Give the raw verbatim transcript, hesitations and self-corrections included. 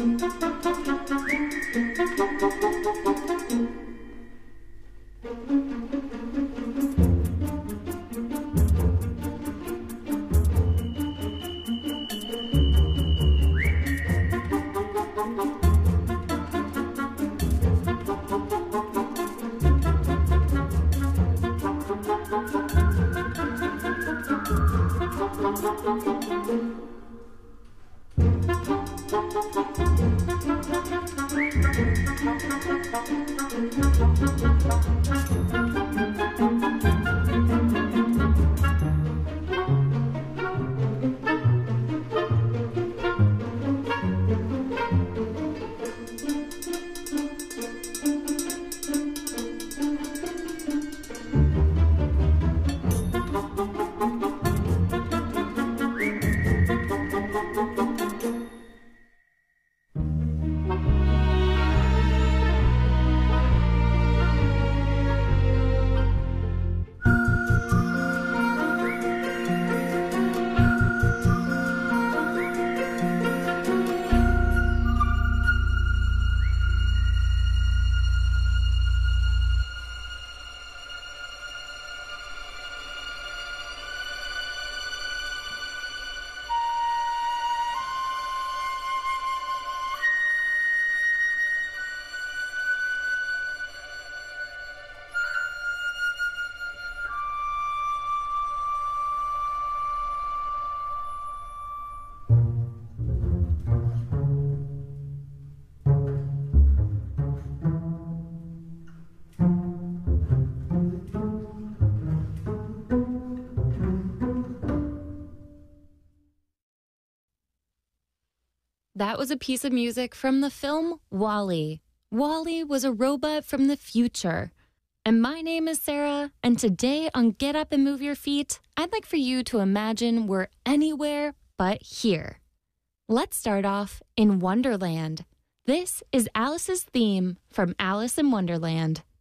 That was a piece of music from the film WALL-E. WALL-E was a robot from the future. And my name is Sarah, and today on Get Up and Move Your Feet, I'd like for you to imagine we're anywhere but here. Let's start off in Wonderland. This is Alice's theme from Alice in Wonderland.